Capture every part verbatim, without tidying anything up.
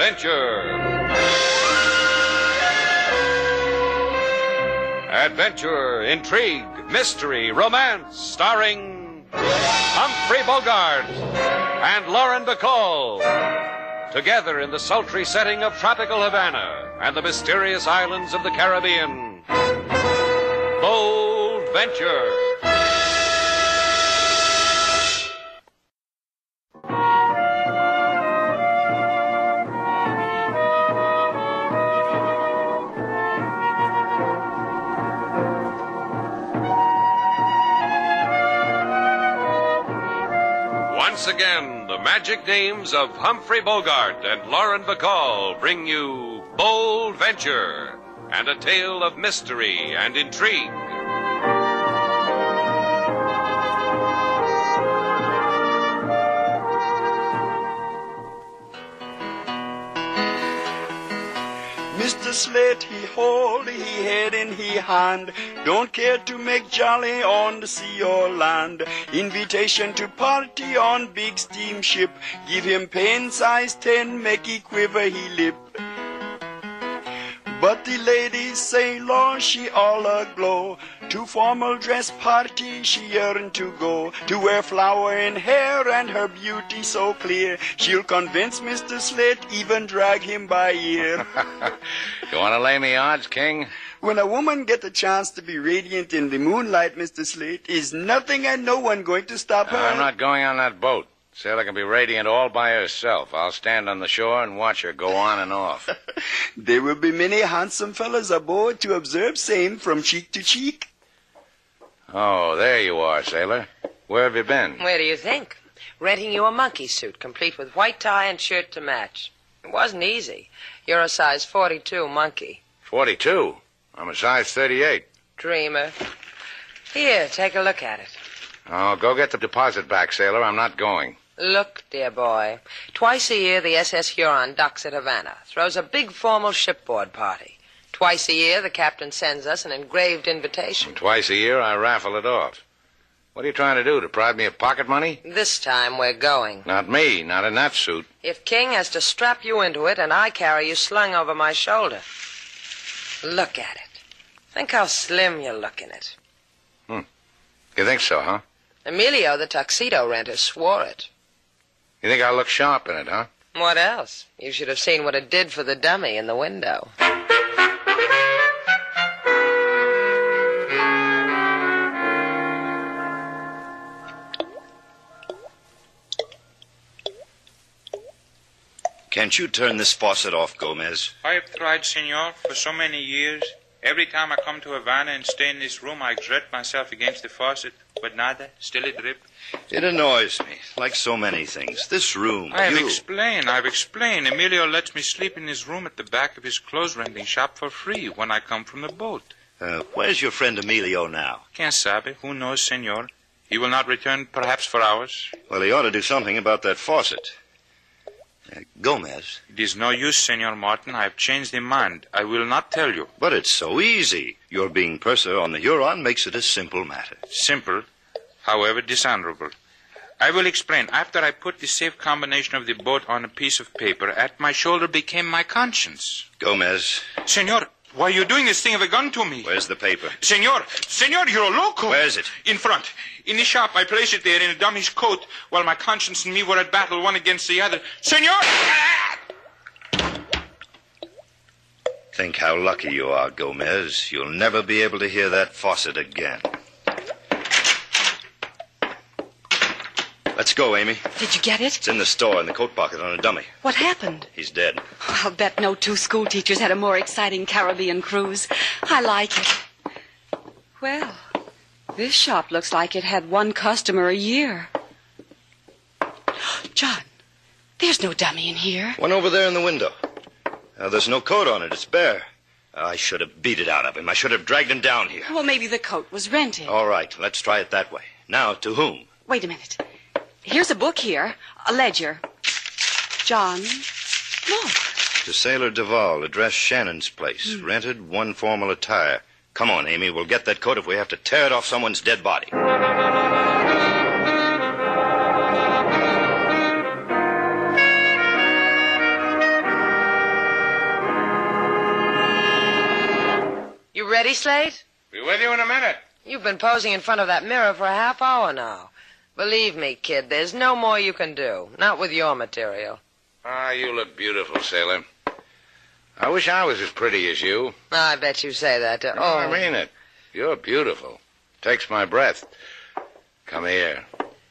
Adventure. Adventure, intrigue, mystery, romance, starring Humphrey Bogart and Lauren Bacall. Together in the sultry setting of tropical Havana and the mysterious islands of the Caribbean. Bold Venture. Once again, the magic names of Humphrey Bogart and Lauren Bacall bring you Bold Venture and a tale of mystery and intrigue. Mister Slate, he hold, he head and he hand. Don't care to make jolly on the sea or land. Invitation to party on big steamship. Give him pen size ten, make he quiver he lip. But the ladies say, Lord, she all aglow. To formal dress party she yearn to go. To wear flower in hair and her beauty so clear. She'll convince Mister Slate, even drag him by ear. You want to lay me odds, King? When a woman get a chance to be radiant in the moonlight, Mister Slate, is nothing and no one going to stop her? I'm not going on that boat. Sailor can be radiant all by herself. I'll stand on the shore and watch her go on and off. There will be many handsome fellas aboard to observe same from cheek to cheek. Oh, there you are, Sailor. Where have you been? Where do you think? Renting you a monkey suit, complete with white tie and shirt to match. It wasn't easy. You're a size forty-two monkey. forty-two? I'm a size thirty-eight. Dreamer. Here, take a look at it. Oh, go get the deposit back, Sailor. I'm not going. Look, dear boy. Twice a year, the S S Huron docks at Havana, throws a big formal shipboard party. Twice a year, the captain sends us an engraved invitation. And twice a year, I raffle it off. What are you trying to do, deprive me of pocket money? This time, we're going. Not me, not in that suit. If King has to strap you into it, and I carry you slung over my shoulder. Look at it. Think how slim you look in it. Hmm. You think so, huh? Emilio, the tuxedo renter, swore it. You think I look sharp in it, huh? What else? You should have seen what it did for the dummy in the window. Can't you turn this faucet off, Gomez? I have tried, senor, for so many years. Every time I come to Havana and stay in this room, I exert myself against the faucet, but nada, still a drip. It annoys me, like so many things. This room, I have you... explained, I have explained. Emilio lets me sleep in his room at the back of his clothes-renting shop for free when I come from the boat. Uh, where's your friend Emilio now? Quien sabe? Who knows, senor? He will not return perhaps for hours. Well, he ought to do something about that faucet. Uh, Gomez. It is no use, Senor Martin. I have changed my mind. I will not tell you. But it's so easy. Your being purser on the Huron makes it a simple matter. Simple, however dishonorable. I will explain. After I put the safe combination of the boat on a piece of paper, at my shoulder became my conscience. Gomez. Senor, why are you doing this thing of a gun to me? Where's the paper? Senor, senor, you're a loco. Where is it? In front. In the shop. I placed it there in a dummy's coat while my conscience and me were at battle one against the other. Senor! Think how lucky you are, Gomez. You'll never be able to hear that faucet again. Let's go, Amy. Did you get it? It's in the store in the coat pocket on a dummy. What happened? He's dead. I'll bet no two school teachers had a more exciting Caribbean cruise. I like it. Well, this shop looks like it had one customer a year. John, there's no dummy in here. One over there in the window. Uh, there's no coat on it. It's bare. I should have beat it out of him. I should have dragged him down here. Well, maybe the coat was rented. All right, let's try it that way. Now, to whom? Wait a minute. Here's a book here, a ledger. John, look. To Sailor Duval, address Shannon's place. Hmm. Rented, one formal attire. Come on, Amy. We'll get that coat if we have to tear it off someone's dead body. You ready, Slate? Be with you in a minute. You've been posing in front of that mirror for a half hour now. Believe me, kid, there's no more you can do. Not with your material. Ah, you look beautiful, sailor. I wish I was as pretty as you. I bet you say that. To, No, oh, I mean it. You're beautiful. Takes my breath. Come here.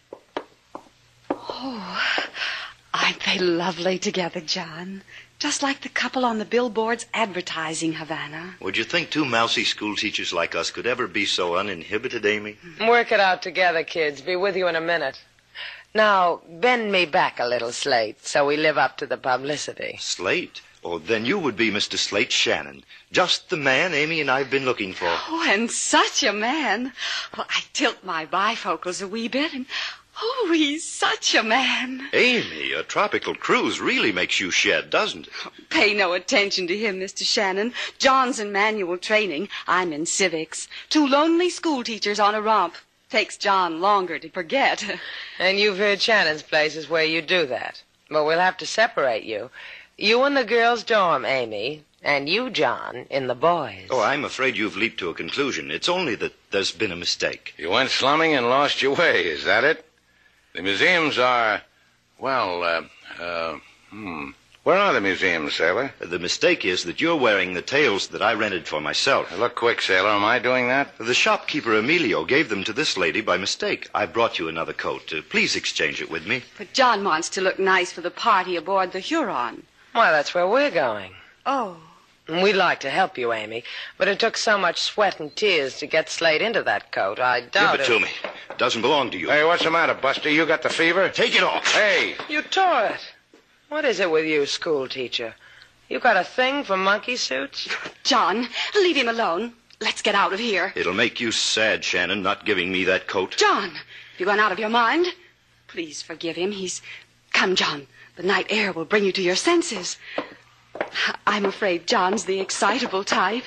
Oh, aren't they lovely together, John? Just like the couple on the billboards advertising Havana. Would you think two mousy school teachers like us could ever be so uninhibited, Amy? Work it out together, kids. Be with you in a minute. Now, bend me back a little, Slate, so we live up to the publicity. Slate? Oh, then you would be Mister Slate Shannon. Just the man Amy and I have been looking for. Oh, and such a man. Well, I tilt my bifocals a wee bit, and oh, he's such a man. Amy, a tropical cruise really makes you shed, doesn't it? Pay no attention to him, Mister Shannon. John's in manual training. I'm in civics. Two lonely school teachers on a romp. Takes John longer to forget. And you've heard Shannon's place is where you do that. But we'll have to separate you. You in the girls' dorm, Amy, and you, John, in the boys'. Oh, I'm afraid you've leaped to a conclusion. It's only that there's been a mistake. You went slumming and lost your way, is that it? The museums are, well, uh, uh, hmm. Where are the museums, sailor? The mistake is that you're wearing the tails that I rented for myself. Look quick, sailor. Am I doing that? The shopkeeper, Emilio, gave them to this lady by mistake. I brought you another coat. Uh, please exchange it with me. But John wants to look nice for the party aboard the Huron. Well, that's where we're going. Oh. We'd like to help you, Amy, but it took so much sweat and tears to get Slate into that coat. I doubt Give it to me. It doesn't belong to you. Hey, what's the matter, Buster? You got the fever? Take it off. Hey! You tore it. What is it with you, school teacher? You got a thing for monkey suits? John, leave him alone. Let's get out of here. It'll make you sad, Shannon, not giving me that coat. John, you gone out of your mind? Please forgive him. He's... Come, John. The night air will bring you to your senses. I'm afraid John's the excitable type.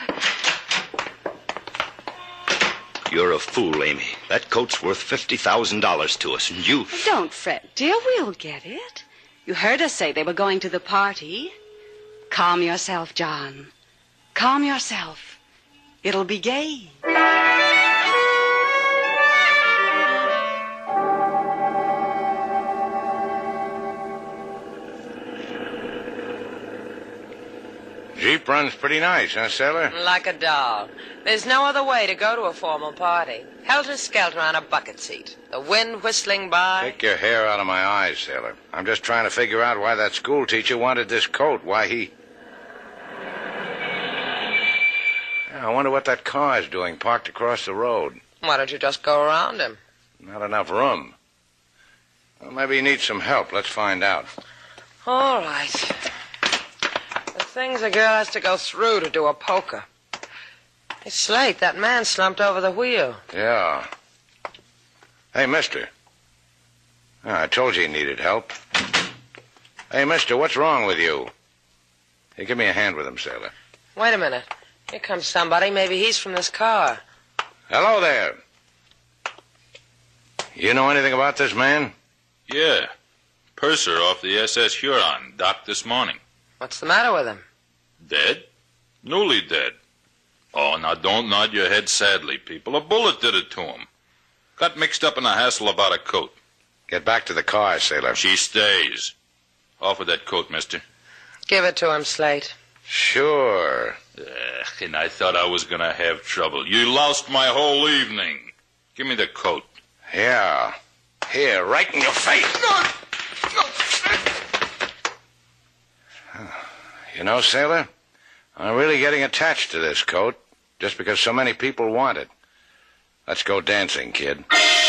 You're a fool, Amy. That coat's worth fifty thousand dollars to us, and you... Don't fret, dear. We'll get it. You heard us say they were going to the party. Calm yourself, John. Calm yourself. It'll be gay. Jeep runs pretty nice, huh, sailor? Like a doll. There's no other way to go to a formal party. Helter-skelter on a bucket seat. The wind whistling by. Take your hair out of my eyes, sailor. I'm just trying to figure out why that school teacher wanted this coat. Why he... Yeah, I wonder what that car's doing parked across the road. Why don't you just go around him? Not enough room. Well, maybe he needs some help. Let's find out. All right. The things a girl has to go through to do a polka. Hey, Slate, that man slumped over the wheel. Yeah. Hey, mister. Oh, I told you he needed help. Hey, mister, what's wrong with you? Hey, give me a hand with him, sailor. Wait a minute. Here comes somebody. Maybe he's from this car. Hello there. You know anything about this man? Yeah. Purser off the S S Huron, docked this morning. What's the matter with him? Dead? Newly dead. Oh, now don't nod your head sadly, people. A bullet did it to him. Got mixed up in a hassle about a coat. Get back to the car, sailor. She stays. Offer that coat, mister. Give it to him, Slate. Sure. Ugh, and I thought I was going to have trouble. You lost my whole evening. Give me the coat. Yeah. Here, right in your face. No! You know, sailor, I'm really getting attached to this coat just because so many people want it. Let's go dancing, kid.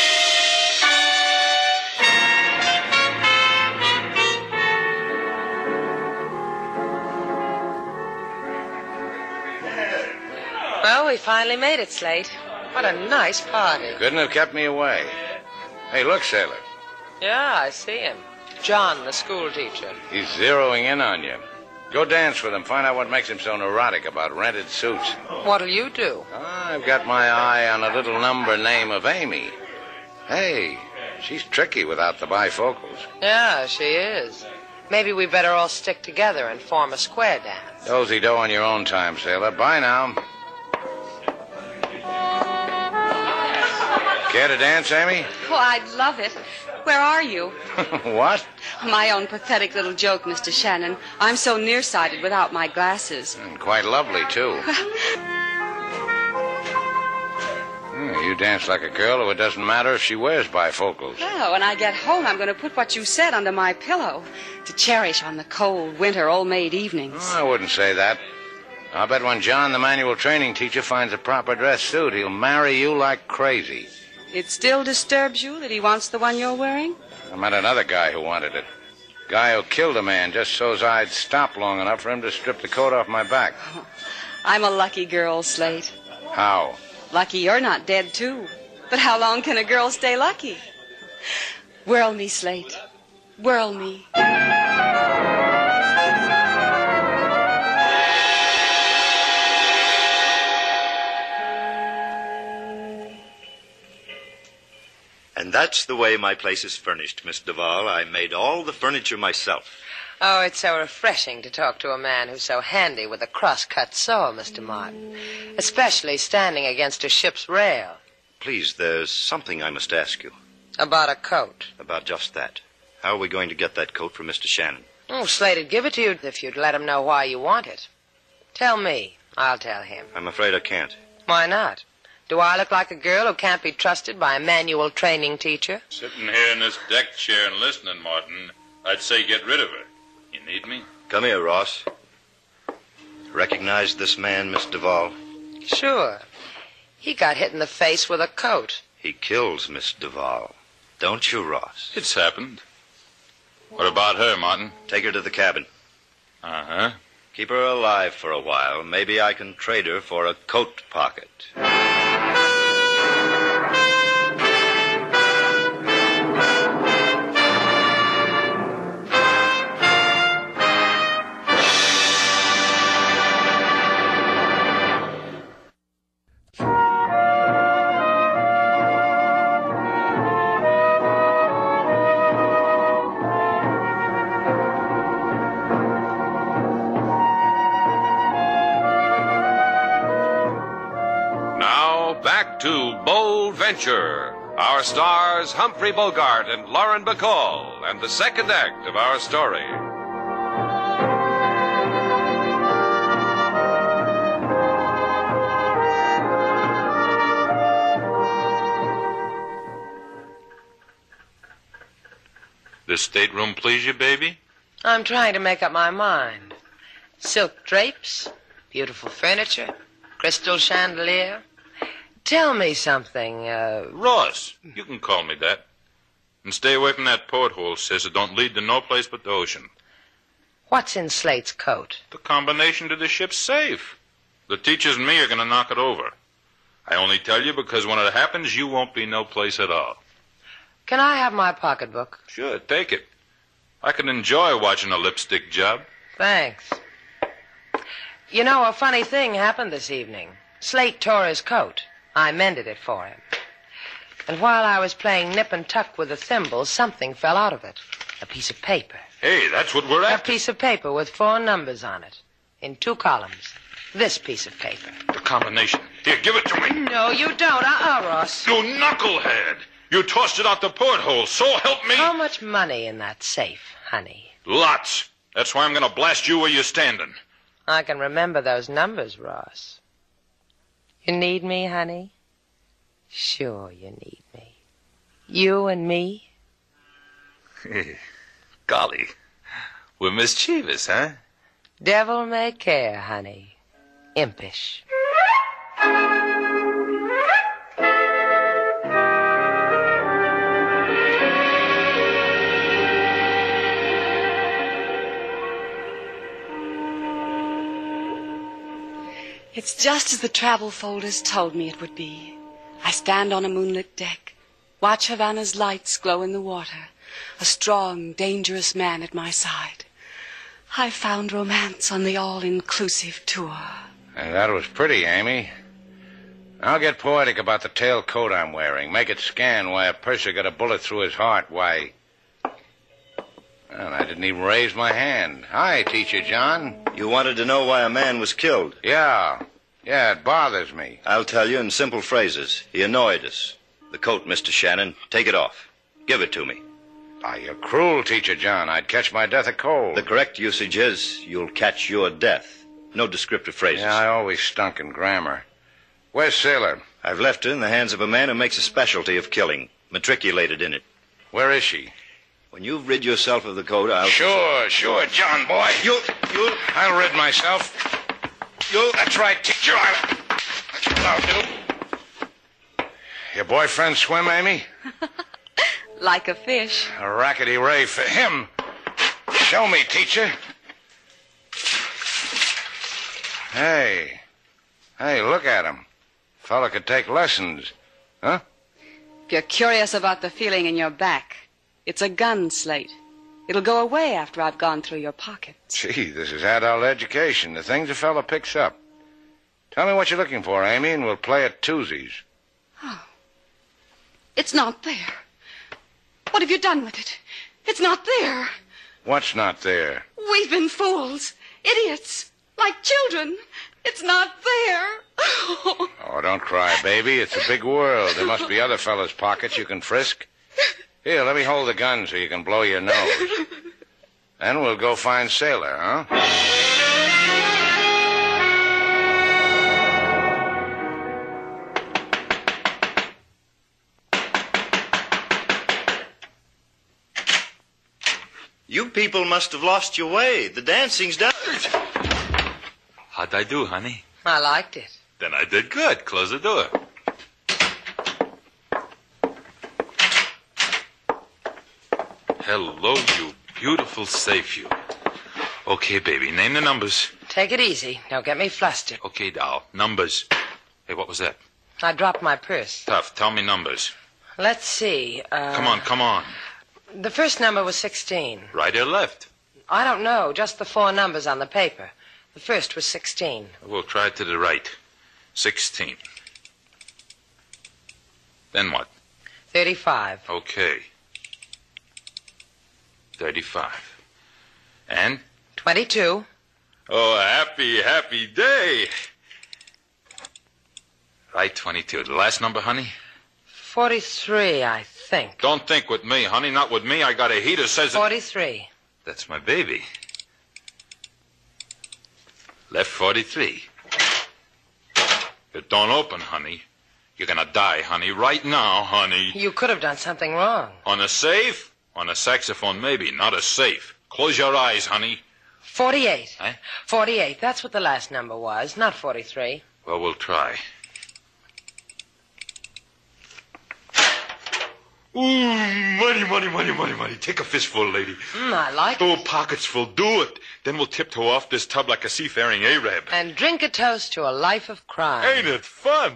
Well, we finally made it, Slate. What a nice party. Couldn't have kept me away. Hey, look, sailor. Yeah, I see him. John, the school teacher. He's zeroing in on you. Go dance with him. Find out what makes him so neurotic about rented suits. What'll you do? I've got my eye on a little number name of Amy. Hey, she's tricky without the bifocals. Yeah, she is. Maybe we better all stick together and form a square dance. Dozy-do on your own time, sailor. Bye now. Care to dance, Amy? Oh, I'd love it. Where are you? What? My own pathetic little joke, Mister Shannon. I'm so nearsighted without my glasses. And quite lovely, too. Hmm, you dance like a girl who it doesn't matter if she wears bifocals. Oh, when I get home, I'm going to put what you said under my pillow to cherish on the cold, winter, old-maid evenings. Oh, I wouldn't say that. I'll bet when John, the manual training teacher, finds a proper dress suit, he'll marry you like crazy. It still disturbs you that he wants the one you're wearing? I met another guy who wanted it. Guy who killed a man just so's I'd stop long enough for him to strip the coat off my back. Oh, I'm a lucky girl, Slate. How? Lucky you're not dead, too. But how long can a girl stay lucky? Whirl me, Slate. Whirl me. And that's the way my place is furnished, Miss Duval. I made all the furniture myself. Oh, it's so refreshing to talk to a man who's so handy with a cross-cut saw, Mister Martin. Especially standing against a ship's rail. Please, there's something I must ask you. About a coat. About just that. How are we going to get that coat from Mister Shannon? Oh, Slate'd give it to you if you'd let him know why you want it. Tell me. I'll tell him. I'm afraid I can't. Why not? Do I look like a girl who can't be trusted by a manual training teacher? Sitting here in this deck chair and listening, Martin, I'd say get rid of her. You need me? Come here, Ross. Recognize this man, Miss Duval? Sure. He got hit in the face with a coat. He kills Miss Duval. Don't you, Ross? It's happened. What about her, Martin? Take her to the cabin. Uh-huh. Keep her alive for a while. Maybe I can trade her for a coat pocket. To Bold Venture. Our stars Humphrey Bogart and Lauren Bacall, and the second act of our story. This stateroom please you, baby? I'm trying to make up my mind. Silk drapes, beautiful furniture, crystal chandelier. Tell me something, uh... Ross, you can call me that. And stay away from that porthole, sis. It don't lead to no place but the ocean. What's in Slate's coat? The combination to the ship's safe. The teachers and me are going to knock it over. I only tell you because when it happens, you won't be no place at all. Can I have my pocketbook? Sure, take it. I can enjoy watching a lipstick job. Thanks. You know, a funny thing happened this evening. Slate tore his coat. I mended it for him. And while I was playing nip and tuck with the thimble, something fell out of it. A piece of paper. Hey, that's what we're A after. piece of paper with four numbers on it. In two columns. This piece of paper. The combination. Here, give it to me. No, you don't. Uh-uh, Ross. You knucklehead. You tossed it out the porthole. So help me. How much money in that safe, honey? Lots. That's why I'm going to blast you where you're standing. I can remember those numbers, Ross. You need me, honey? Sure you need me. You and me? Golly. We're mischievous, huh? Devil may care, honey. Impish. It's just as the travel folders told me it would be. I stand on a moonlit deck, watch Havana's lights glow in the water, a strong, dangerous man at my side. I found romance on the all-inclusive tour. And that was pretty, Amy. I'll get poetic about the tail coat I'm wearing. Make it scan why a purser got a bullet through his heart. Why... Well, I didn't even raise my hand. Hi, Teacher John. You wanted to know why a man was killed? Yeah. Yeah, it bothers me. I'll tell you in simple phrases. He annoyed us. The coat, Mister Shannon. Take it off. Give it to me. Why, you're cruel, Teacher John. I'd catch my death of cold. The correct usage is, you'll catch your death. No descriptive phrases. Yeah, I always stunk in grammar. Where's Sailor? I've left her in the hands of a man who makes a specialty of killing, matriculated in it. Where is she? When you've rid yourself of the coat, I'll... Sure, sure, John boy. You, you... I'll rid myself. You... That's right, Teacher. I'll... That's what I'll do. Your boyfriend swim, Amy? Like a fish. A rackety ray for him. Show me, Teacher. Hey. Hey, look at him. Fella could take lessons. Huh? If you're curious about the feeling in your back, it's a gun, Slate. It'll go away after I've gone through your pockets. Gee, this is adult education. The things a fella picks up. Tell me what you're looking for, Amy, and we'll play at twosies. Oh. It's not there. What have you done with it? It's not there. What's not there? We've been fools. Idiots. Like children. It's not there. Oh, don't cry, baby. It's a big world. There must be other fellas' pockets you can frisk. Here, let me hold the gun so you can blow your nose. Then we'll go find Sailor, huh? You people must have lost your way. The dancing's done. How'd I do, honey? I liked it. Then I did good. Close the door. Hello, you beautiful safe, you. Okay, baby, name the numbers. Take it easy. Don't get me flustered. Okay, doll, numbers. Hey, what was that? I dropped my purse. Tough, tell me numbers. Let's see. Uh, Come on, come on. The first number was sixteen. Right or left? I don't know. Just the four numbers on the paper. The first was sixteen. We'll try it to the right. Sixteen. Then what? Thirty-five. Okay. Thirty-five. And? Twenty-two. Oh, happy, happy day. Right, twenty-two. The last number, honey? Forty-three, I think. Don't think with me, honey. Not with me. I got a heater says... Forty-three. That's my baby. Left forty-three. It don't open, honey. You're gonna die, honey. Right now, honey. You could have done something wrong. On a safe? On a saxophone, maybe. Not a safe. Close your eyes, honey. Forty-eight. Eh? Forty-eight. That's what the last number was, not forty-three. Well, we'll try. Ooh, money, money, money, money, money. Take a fistful, lady. Mm, I like Oh, it. pockets full. Do it. Then we'll tiptoe off this tub like a seafaring Arab. And drink a toast to a life of crime. Ain't it fun?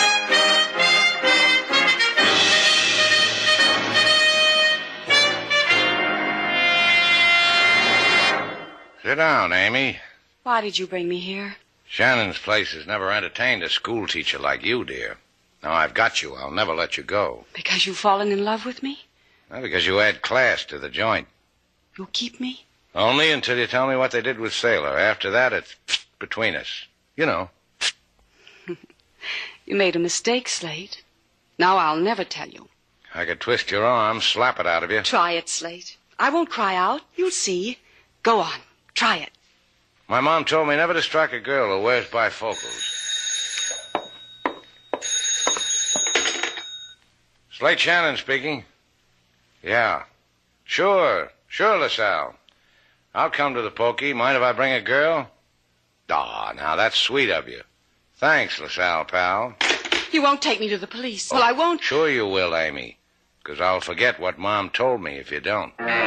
Sit down, Amy. Why did you bring me here? Shannon's place has never entertained a school teacher like you, dear. Now I've got you. I'll never let you go. Because you've fallen in love with me? Well, because you add class to the joint. You'll keep me? Only until you tell me what they did with Sailor. After that, it's between us. You know. You made a mistake, Slate. Now I'll never tell you. I could twist your arm, slap it out of you. Try it, Slate. I won't cry out. You'll see. Go on. Try it. My mom told me never to strike a girl who wears bifocals. Slate Shannon speaking. Yeah. Sure. Sure, LaSalle. I'll come to the pokey. Mind if I bring a girl? Aw, oh, now that's sweet of you. Thanks, LaSalle, pal. You won't take me to the police. Well, I won't. Sure you will, Amy. Because I'll forget what Mom told me if you don't.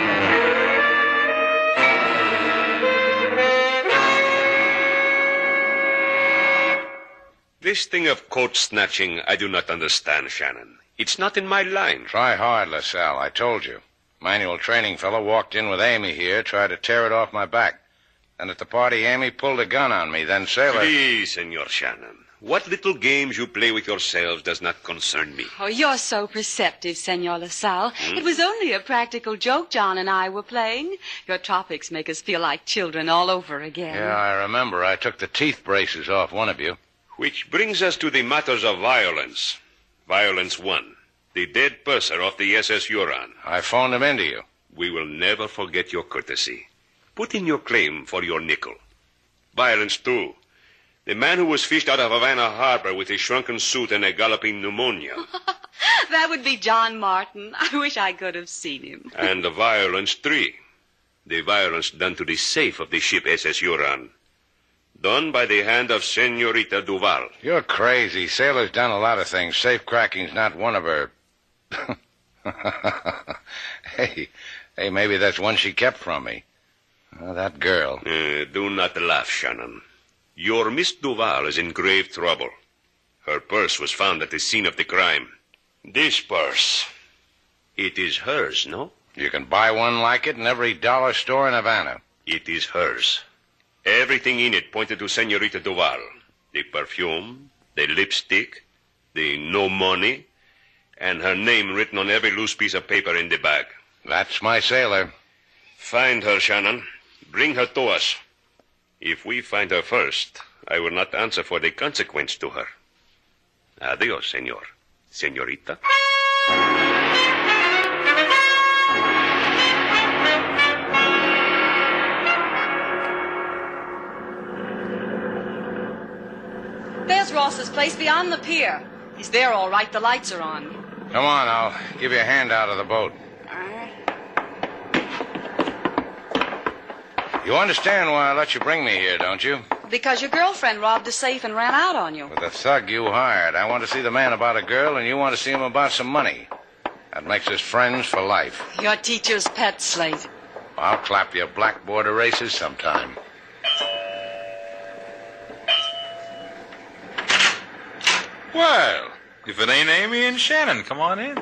This thing of coat snatching, I do not understand, Shannon. It's not in my line. Try hard, LaSalle. I told you. Manual training fellow walked in with Amy here, tried to tear it off my back. And at the party, Amy pulled a gun on me. Then Sailor... Please, Senor Shannon. What little games you play with yourselves does not concern me. Oh, you're so perceptive, Senor LaSalle. Hmm? It was only a practical joke John and I were playing. Your topics make us feel like children all over again. Yeah, I remember. I took the teeth braces off one of you. Which brings us to the matters of violence. Violence one. the dead purser of the S S Huron. I phoned him into you. We will never forget your courtesy. Put in your claim for your nickel. Violence, too. The man who was fished out of Havana Harbor with a shrunken suit and a galloping pneumonia. That would be John Martin. I wish I could have seen him. And the violence, three. The violence done to the safe of the ship S S Huron. Done by the hand of Senorita Duval. You're crazy. Sailor's done a lot of things. Safe cracking's not one of her... hey, hey, maybe that's one she kept from me. Oh, that girl. Uh, do not laugh, Shannon. Your Miss Duval is in grave trouble. Her purse was found at the scene of the crime. This purse. It is hers, no? You can buy one like it in every dollar store in Havana. It is hers. Everything in it pointed to Senorita Duval. The perfume, the lipstick, the no money, and her name written on every loose piece of paper in the bag. That's my sailor. Find her, Shannon. Bring her to us. If we find her first, I will not answer for the consequence to her. Adios, senor. Senorita. There's Ross's place beyond the pier. He's there all right. The lights are on. Come on, I'll give you a hand out of the boat. You understand why I let you bring me here, don't you? Because your girlfriend robbed a safe and ran out on you. With the thug you hired. I want to see the man about a girl, and you want to see him about some money. That makes us friends for life. Your teacher's pet, Slate. I'll clap your blackboard erasers sometime. Well, if it ain't Amy and Shannon, come on in.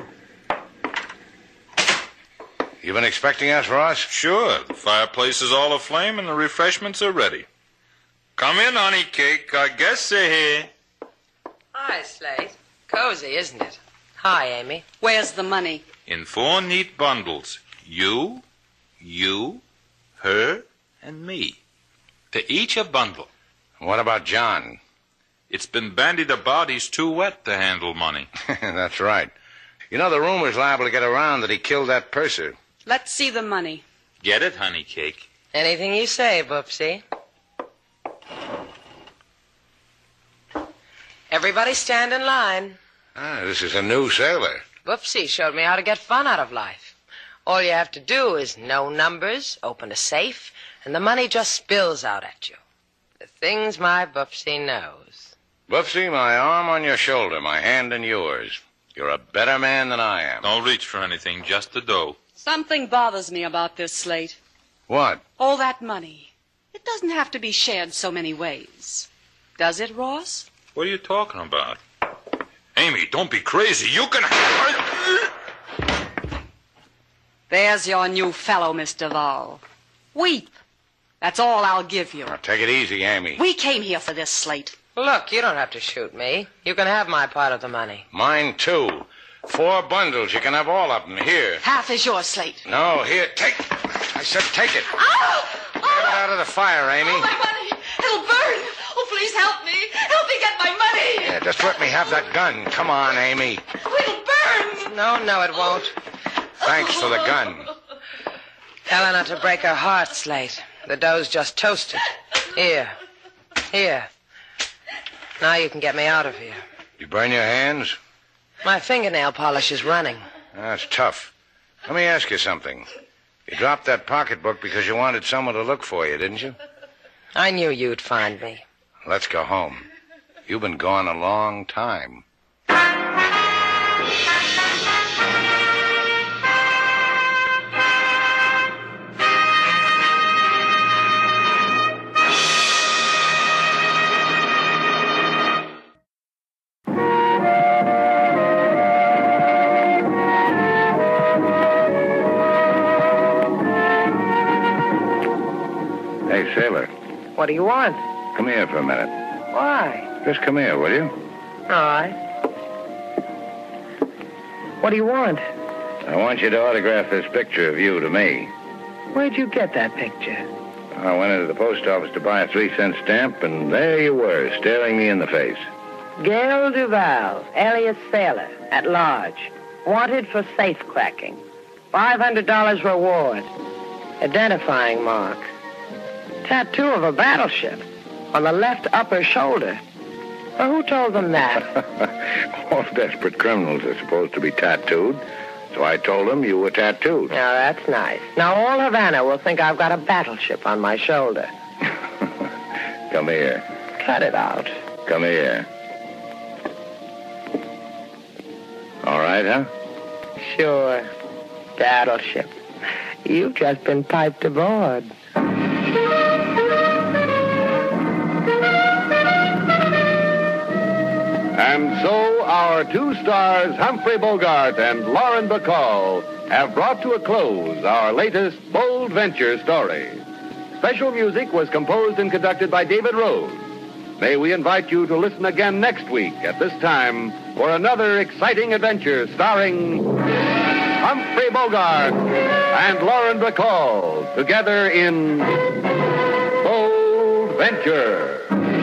You been expecting us, Ross? Sure. The fireplace is all aflame and the refreshments are ready. Come in, honey cake. I guess they're here. Hi, Slate. Cozy, isn't it? Hi, Amy. Where's the money? In four neat bundles. You, you, her, and me. To each a bundle. What about John? It's been bandied about he's too wet to handle money. That's right. You know, the rumor's liable to get around that he killed that purser. Let's see the money. Get it, honey cake? Anything you say, Boopsy. Everybody stand in line. Ah, this is a new sailor. Boopsy showed me how to get fun out of life. All you have to do is know numbers, open a safe, and the money just spills out at you. The things my Boopsy knows. Boopsy, my arm on your shoulder, my hand in yours. You're a better man than I am. Don't reach for anything, just the dough. Something bothers me about this, Slate. What? All that money. It doesn't have to be shared so many ways. Does it, Ross? What are you talking about? Amy, don't be crazy. You can have... There's your new fellow, Miss Duval. Weep. That's all I'll give you. Now, take it easy, Amy. We came here for this, Slate. Look, you don't have to shoot me. You can have my part of the money. Mine, too. Four bundles. You can have all of them. Here. Half is yours, Slate. No, here. Take. I said take it. Oh! Get it out of the fire, Amy. Oh, my money. It'll burn. Oh, please help me. Help me get my money. Yeah, just let me have that gun. Come on, Amy. Oh, it'll burn. No, no, it won't. Thanks for the gun. Tell her not to break her heart, Slate. The dough's just toasted. Here. Here. Now you can get me out of here. You burn your hands? My fingernail polish is running. That's tough. Let me ask you something. You dropped that pocketbook because you wanted someone to look for you, didn't you? I knew you'd find me. Let's go home. You've been gone a long time. Hey, sailor. What do you want? Come here for a minute. Why? Just come here, will you? All right. What do you want? I want you to autograph this picture of you to me. Where'd you get that picture? I went into the post office to buy a three-cent stamp, and there you were, staring me in the face. Gail Duval, alias Sailor, at large. Wanted for safe cracking. five hundred dollars reward. Identifying mark. Tattoo of a battleship on the left upper shoulder. Well, who told them that? All desperate criminals are supposed to be tattooed. So I told them you were tattooed. Now, that's nice. Now, all Havana will think I've got a battleship on my shoulder. Come here. Cut it out. Come here. All right, huh? Sure. Battleship. You've just been piped aboard. And so our two stars, Humphrey Bogart and Lauren Bacall, have brought to a close our latest bold venture story. Special music was composed and conducted by David Rose. May we invite you to listen again next week at this time for another exciting adventure starring Humphrey Bogart and Lauren Bacall together in Bold Venture.